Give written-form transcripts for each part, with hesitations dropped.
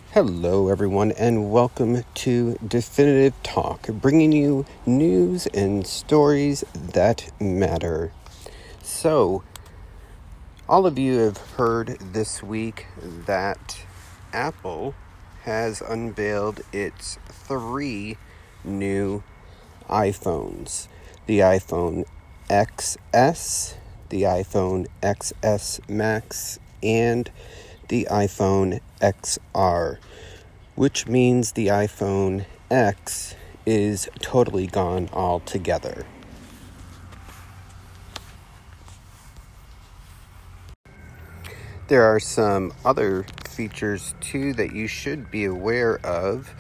Hello, everyone, and welcome to Definitive Talk, bringing you news and stories that matter. So, all of you have heard this week that Apple has unveiled its 3 new iPhones: the iPhone XS, the iPhone XS Max, and the iPhone XR, which means the iPhone X is totally gone altogether. There are some other features too that you should be aware of,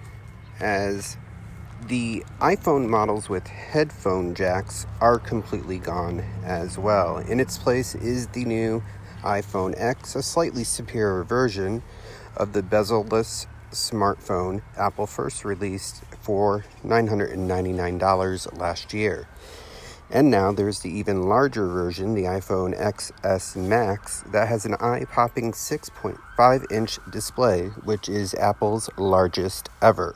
as the iPhone models with headphone jacks are completely gone as well. In its place is the new iPhone X, a slightly superior version of the bezel-less smartphone Apple first released for $999 last year. And now there's the even larger version, the iPhone XS Max, that has an eye-popping 6.5-inch display, which is Apple's largest ever.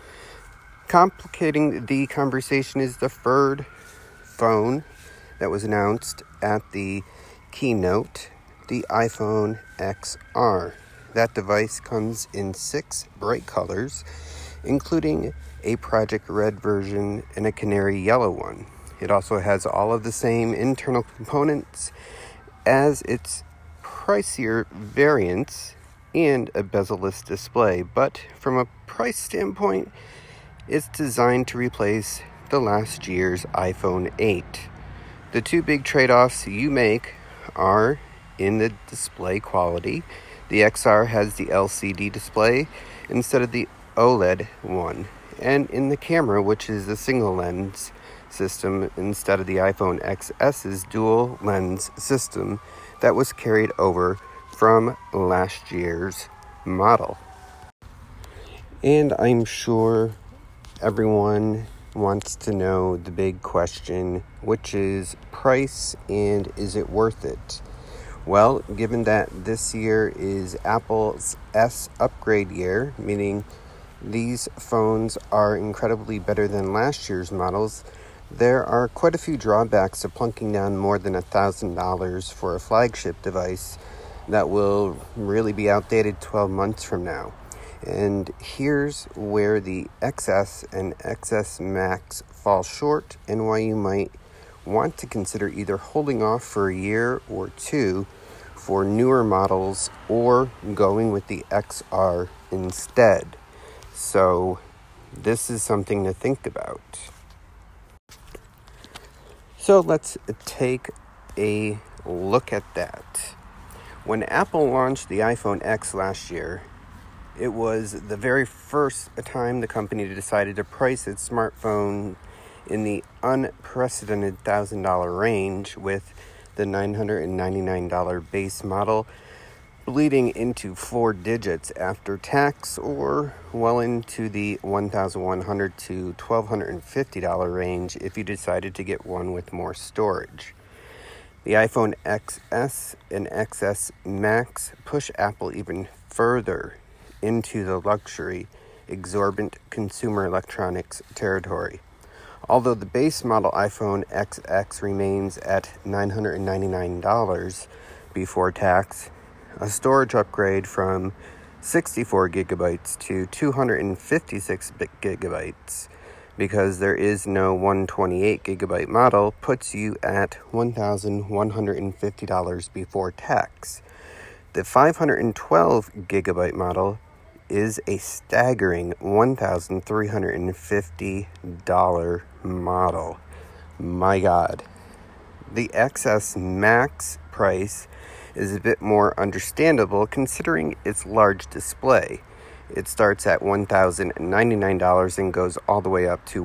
Complicating the conversation is the third phone that was announced at the keynote, the iPhone XR. That device comes in 6 bright colors, including a Project Red version and a canary yellow one. It also has all of the same internal components as its pricier variants and a bezel-less display, but from a price standpoint, it's designed to replace the last year's iPhone 8. The 2 big trade-offs you make are in the display quality. The XR has the LCD display instead of the OLED one, and in the camera, which is a single lens system instead of the iPhone XS's dual lens system that was carried over from last year's model. And I'm sure everyone wants to know the big question, which is price and is it worth it? Well, given that this year is Apple's S upgrade year, meaning these phones are incredibly better than last year's models, there are quite a few drawbacks to plunking down more than $1,000 for a flagship device that will really be outdated 12 months from now. And here's where the XS and XS Max fall short, and why you might want to consider either holding off for a year or 2 for newer models or going with the XR instead. So this is something to think about. So let's take a look at that. When Apple launched the iPhone X last year, it was the very first time the company decided to price its smartphone in the unprecedented $1,000 range, with the $999 base model bleeding into 4 digits after tax, or well into the $1,100 to $1,250 range if you decided to get one with more storage. The iPhone XS and XS Max push Apple even further into the luxury, exorbitant consumer electronics territory. Although the base model iPhone XX remains at $999 before tax, a storage upgrade from 64 gigabytes to 256 gigabytes, because there is no 128 gigabyte model, puts you at $1,150 before tax. The 512 gigabyte model is a staggering $1,350 model. My God. The XS Max price is a bit more understandable considering its large display. It starts at $1,099 and goes all the way up to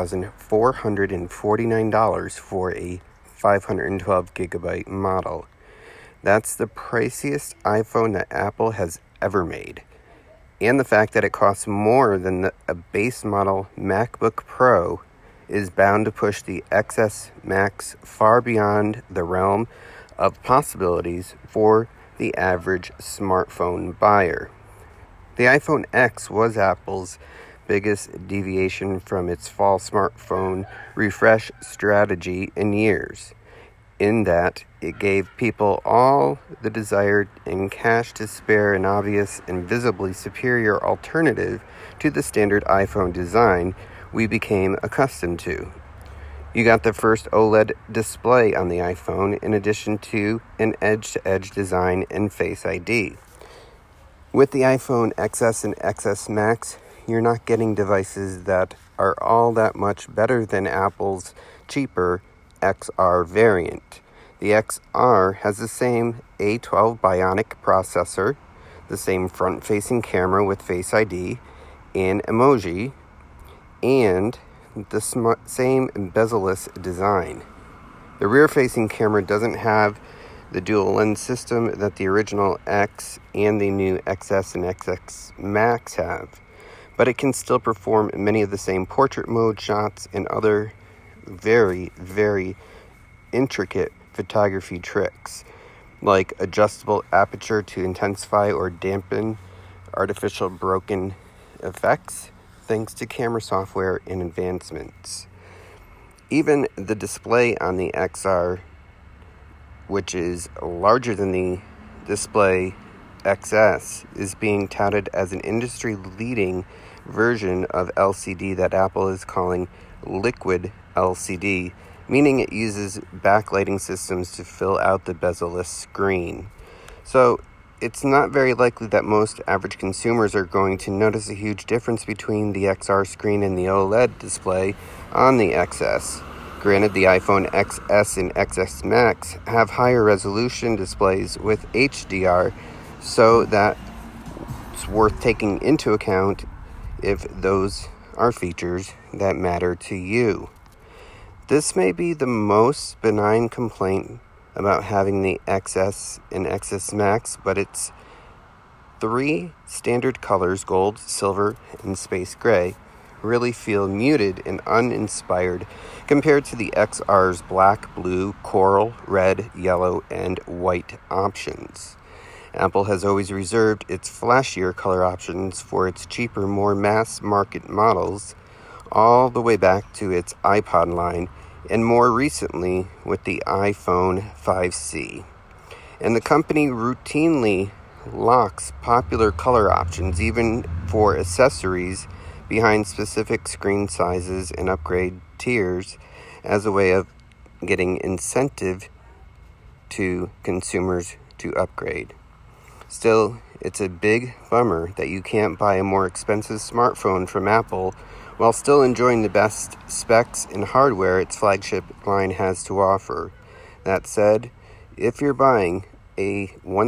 $1,449 for a 512 gigabyte model. That's the priciest iPhone that Apple has ever made. And the fact that it costs more than a base model MacBook Pro is bound to push the XS Max far beyond the realm of possibilities for the average smartphone buyer. The iPhone X was Apple's biggest deviation from its fall smartphone refresh strategy in years, in that it gave people all the desired and cash to spare an obvious and visibly superior alternative to the standard iPhone design we became accustomed to. You got the first OLED display on the iPhone in addition to an edge-to-edge design and Face ID. With the iPhone XS and XS Max, you're not getting devices that are all that much better than Apple's cheaper XR variant. The XR has the same A12 Bionic processor, the same front-facing camera with Face ID and emoji, and the same bezel-less design. The rear-facing camera doesn't have the dual lens system that the original X and the new XS and XS Max have, but it can still perform many of the same portrait mode shots and other very, very intricate photography tricks, like adjustable aperture to intensify or dampen artificial broken effects, thanks to camera software and advancements. Even the display on the XR, which is larger than the display XS, is being touted as an industry-leading version of LCD that Apple is calling Liquid LCD, meaning it uses backlighting systems to fill out the bezel-less screen. So it's not very likely that most average consumers are going to notice a huge difference between the XR screen and the OLED display on the XS. Granted, the iPhone XS and XS Max have higher resolution displays with HDR, so that's worth taking into account if those are features that matter to you. This may be the most benign complaint about having the XS and XS Max, but its three standard colors, gold, silver, and space gray, really feel muted and uninspired compared to the XR's black, blue, coral, red, yellow, and white options. Apple has always reserved its flashier color options for its cheaper, more mass-market models, all the way back to its iPod line, and more recently with the iPhone 5C. And the company routinely locks popular color options, even for accessories, behind specific screen sizes and upgrade tiers as a way of getting incentive to consumers to upgrade. Still, it's a big bummer that you can't buy a more expensive smartphone from Apple while still enjoying the best specs and hardware its flagship line has to offer. That said, if you're buying a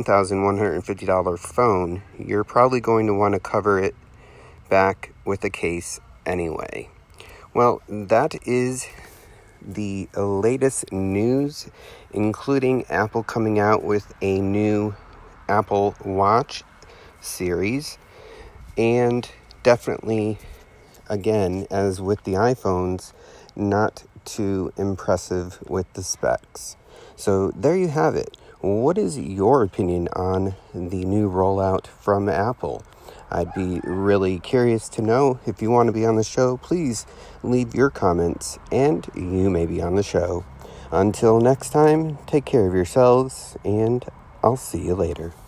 $1,150 phone, you're probably going to want to cover it back with a case anyway. Well, that is the latest news, including Apple coming out with a new Apple Watch series, and definitely, again, as with the iPhones, not too impressive with the specs. So there you have it. What is your opinion on the new rollout from Apple? I'd be really curious to know. If you want to be on the show, please leave your comments and you may be on the show. Until next time, take care of yourselves and I'll see you later.